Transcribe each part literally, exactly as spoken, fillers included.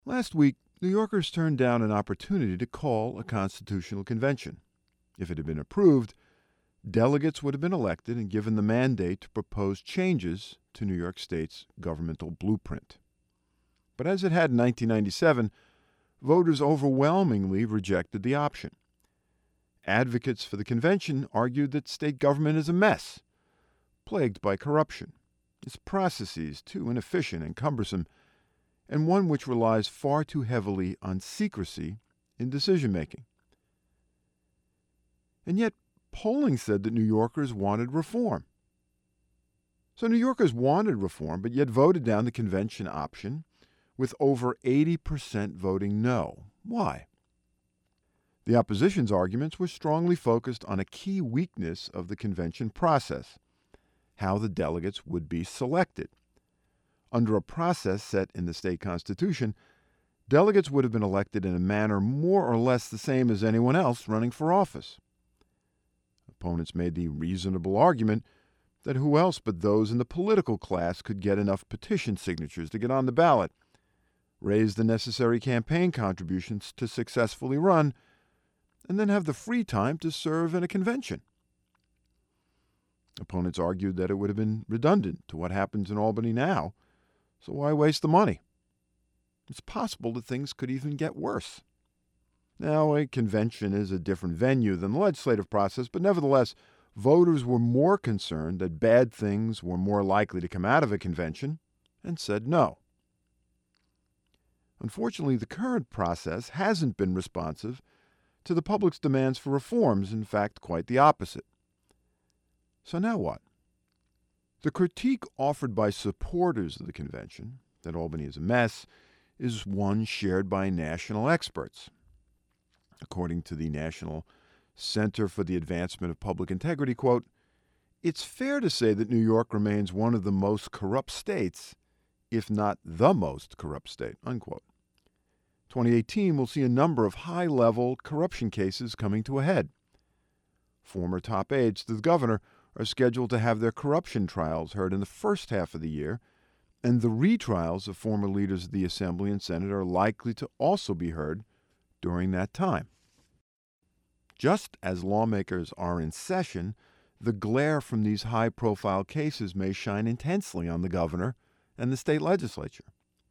Last week, New Yorkers turned down an opportunity to call a constitutional convention. If it had been approved, delegates would have been elected and given the mandate to propose changes to New York State's governmental blueprint. But as it had in nineteen ninety-seven, voters overwhelmingly rejected the option. Advocates for the convention argued that state government is a mess, plagued by corruption, its processes too inefficient and cumbersome, and one which relies far too heavily on secrecy in decision-making. And yet, polling said that New Yorkers wanted reform. So New Yorkers wanted reform, but yet voted down the convention option with over eighty percent voting no. Why? The opposition's arguments were strongly focused on a key weakness of the convention process: how the delegates would be selected. Under a process set in the state constitution, delegates would have been elected in a manner more or less the same as anyone else running for office. Opponents made the reasonable argument that who else but those in the political class could get enough petition signatures to get on the ballot, raise the necessary campaign contributions to successfully run, and then have the free time to serve in a convention. Opponents argued that it would have been redundant to what happens in Albany now, so why waste the money? It's possible that things could even get worse. Now, a convention is a different venue than the legislative process, but nevertheless, voters were more concerned that bad things were more likely to come out of a convention and said no. Unfortunately, the current process hasn't been responsive to the public's demands for reforms, in fact, quite the opposite. So now what? The critique offered by supporters of the convention, that Albany is a mess, is one shared by national experts. According to the National Center for the Advancement of Public Integrity, quote, "It's fair to say that New York remains one of the most corrupt states, if not the most corrupt state," unquote. twenty eighteen will see a number of high-level corruption cases coming to a head. Former top aides to the governor are scheduled to have their corruption trials heard in the first half of the year, and the retrials of former leaders of the Assembly and Senate are likely to also be heard during that time. Just as lawmakers are in session, the glare from these high-profile cases may shine intensely on the governor and the state legislature.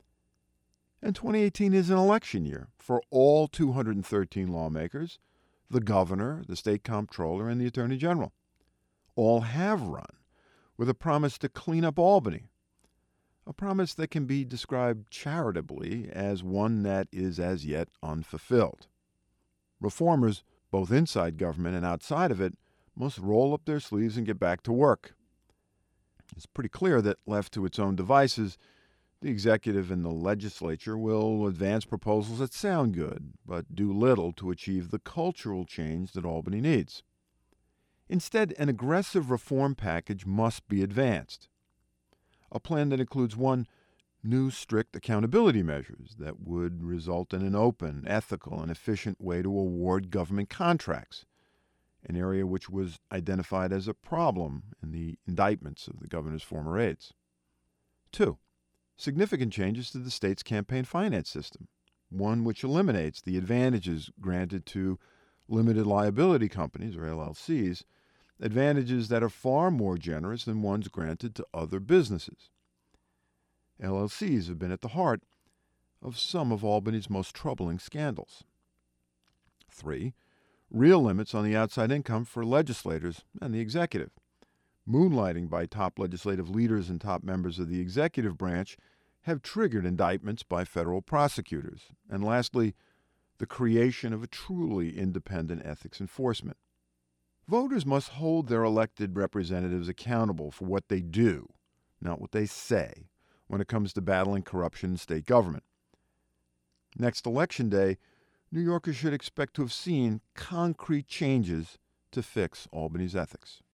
And twenty eighteen is an election year for all two hundred thirteen lawmakers, the governor, the state comptroller, and the attorney general. All have run with a promise to clean up Albany, a promise that can be described charitably as one that is as yet unfulfilled. Reformers, both inside government and outside of it, must roll up their sleeves and get back to work. It's pretty clear that, left to its own devices, the executive and the legislature will advance proposals that sound good, but do little to achieve the cultural change that Albany needs. Instead, an aggressive reform package must be advanced. A plan that includes, one, new strict accountability measures that would result in an open, ethical, and efficient way to award government contracts, an area which was identified as a problem in the indictments of the governor's former aides. Two, significant changes to the state's campaign finance system, one which eliminates the advantages granted to limited liability companies, or L L Cs, advantages that are far more generous than ones granted to other businesses. L L Cs have been at the heart of some of Albany's most troubling scandals. Three, real limits on the outside income for legislators and the executive. Moonlighting by top legislative leaders and top members of the executive branch have triggered indictments by federal prosecutors. And lastly, the creation of a truly independent ethics enforcement. Voters must hold their elected representatives accountable for what they do, not what they say, when it comes to battling corruption in state government. Next Election Day, New Yorkers should expect to have seen concrete changes to fix Albany's ethics.